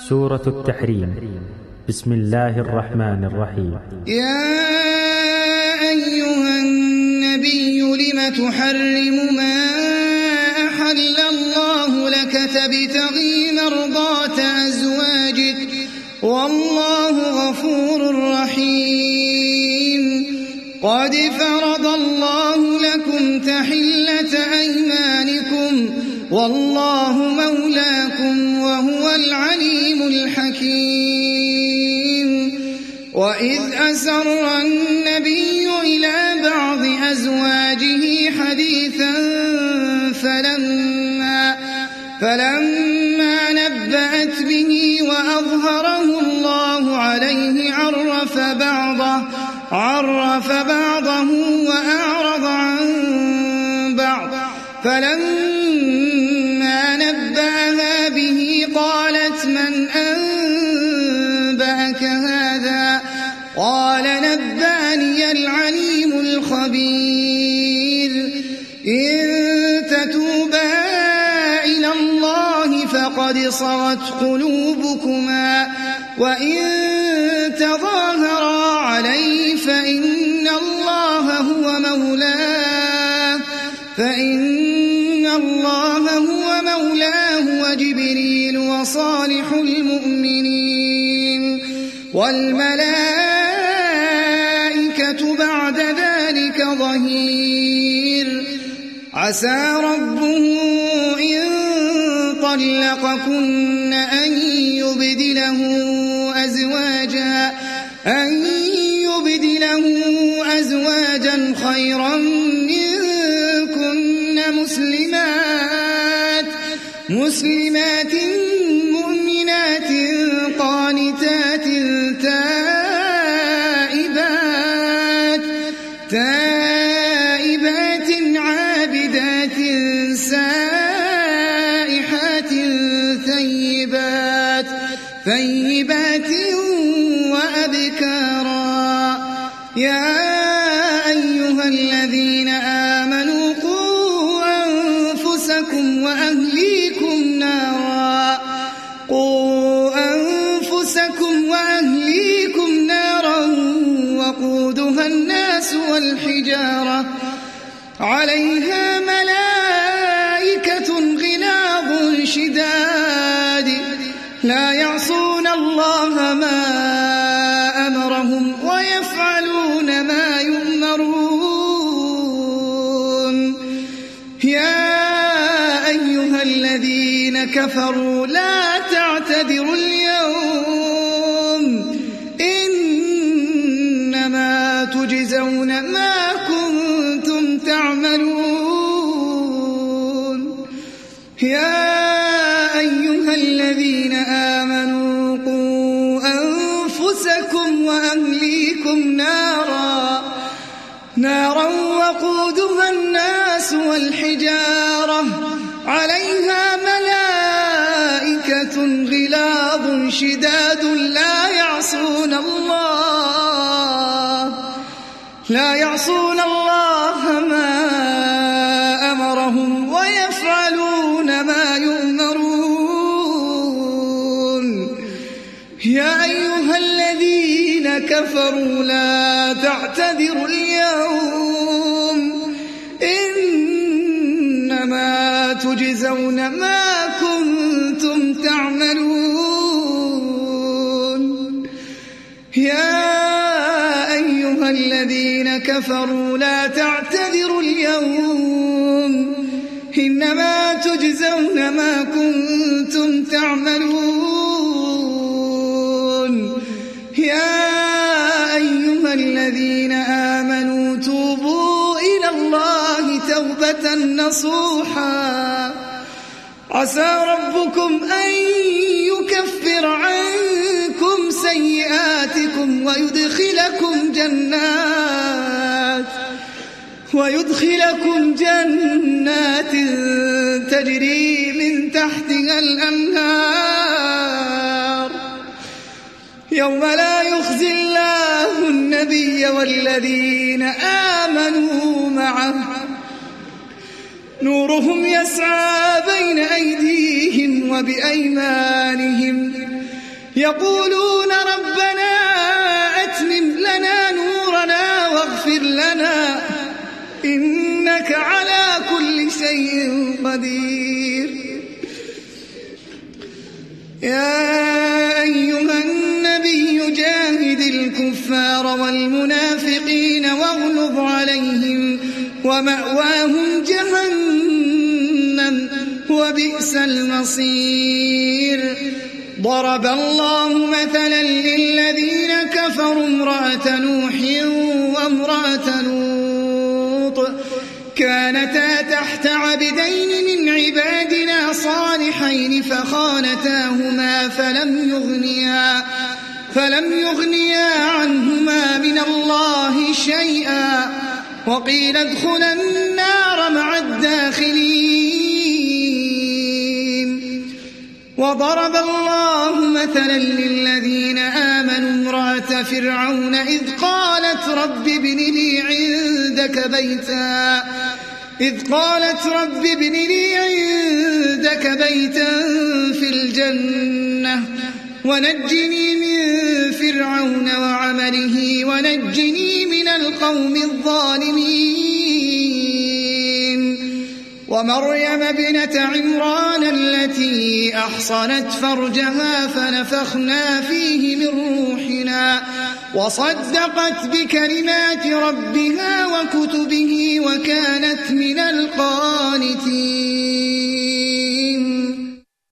سورة التحريم. بسم الله الرحمن الرحيم. يا أيها النبي لم تحرم ما أحل الله لك تبتغي مرضات أزواجك والله غفور رحيم. قد فرض الله لكم تحلة أيمانكم والله مولاكم وهو العليم الحكيم. وإذ أسر النبي إلى بعض أزواجه حديثا فلما نبأت به وأظهره الله عليه عرف بعضه وأعرض عن بعض. فلما نبأها به قالت من أنبأك هذا؟ قال نبأني العليم الخبير. إن تتوبا إلى الله فقد صغت قلوبكما وإن تظاهرا عليه فإن الله هو مولاه وجبريل وصالح المؤمنين والملائكة بعد ذلك ظهير. عسى ربه إن طلقكن أن يبدله أزواجا خيرا منكن مسلمات مؤمنات قانتات تائبات عابدات سائحات ثيبات وأبكارا. يا أيها الذين آمنوا قوا أنفسكم وأهليكم نارا وقودها الناس والحجارة عليها ملائكة غلاظ شداد لا يعصون الله ما أمرهم ويفعلون ما يؤمرون. يا أيها الذين كفروا لا تعتذروا اليوم إنما تجزون ما كنتم تعملون. يا أيها الذين آمنوا قوا أنفسكم وأهليكم نارا وقودها الناس والحجارة عليها ملائكة غلاظ شداد لا يعصون الله ما أمرهم ويفعلون ما يؤمرون. يا أيها الذين كفروا لا تعتذروا اليوم إنما تجزون ما كنتم تعملون. يا أيها الذين كفروا لا تعتذروا اليوم إنما تجزون ما كنتم تعملون. يا أيها الذين آمنوا توبوا إلى الله توبة نصوحا عسى ربكم أن يكفر عنكم سيئاتكم ويدخلكم جنات تجري من تحتها الأنهار يوم لا يخزي الله النبي والذين آمنوا معه نورهم يسعى بين أيديهم وبأيمانهم يقولون ربنا أتمم لنا نورنا واغفر لنا إنك على كل شيء قدير. يا أيها النبي جاهد الكفار والمنافقين واغلظ عليهم ومأواهم جهنم وبئس المصير. ضرب الله مثلا للذين كفروا امرأة نوح وامرأة لوط كانتا تحت عبدين من عبادنا صالحين فخانتاهما فلم يغنيا عنهما من الله شيئا وقيل ادخلا النار مع الداخلين. وضرب الله مثلا للذين آمنوا امرأة فرعون إذ قالت رب ابن لي عندك بيتا في الجنة ونجني من فرعون وعمله ونجني من القوم الظالمين. ومريم ابنة عمران التي أحصنت فرجها فنفخنا فيه من روحنا وصدقت بكلمات ربها وكتبه وكانت من القانتين.